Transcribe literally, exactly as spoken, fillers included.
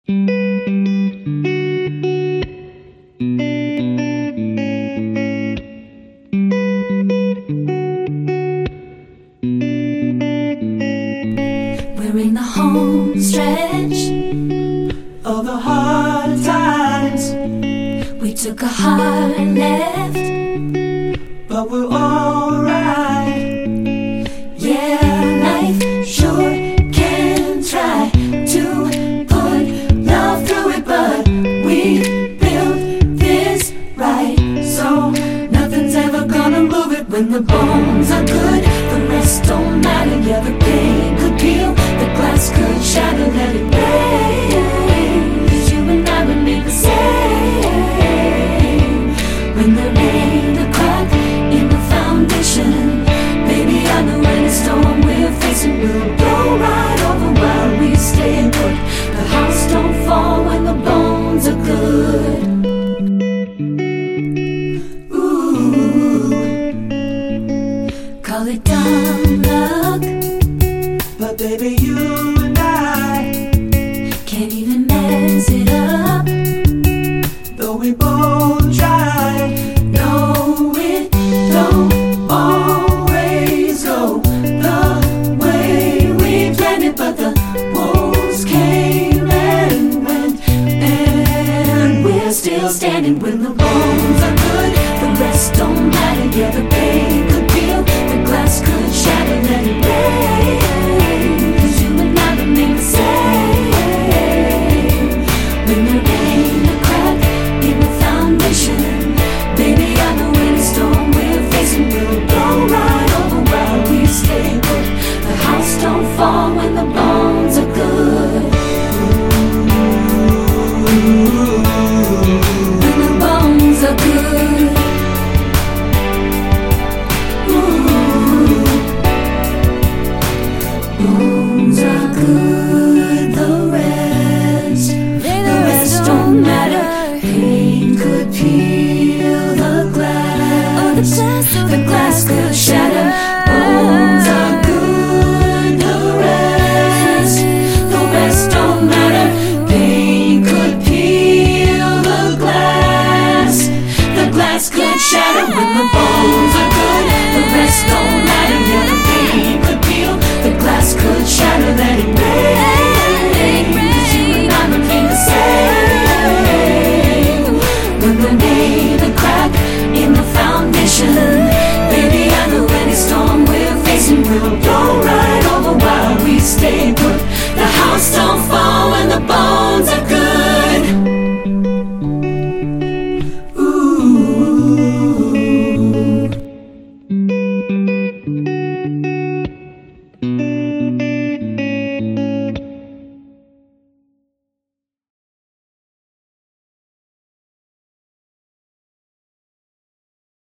We're in the home stretch of the hard times. We took a hard left, but we're alright. Yeah, life sure can try to put love through it, but we built this right, so nothing's ever gonna move it. When the bones are good, the rest don't matter. Yeah, the pain could peel, the glass could shatter, let it rain, 'cause you and I remain the same. When there ain't a crack in the foundation, baby, I know any storm we're facing will blow right over while we stay put. The house don't fall when the bones are good. Ooh, call it dumb luck, But baby, you and I can't even mess it up. though we both try. No, it don't always go the way we planned it, but the wolves came and went, and we're still standing. When the bones are good, the rest don't matter.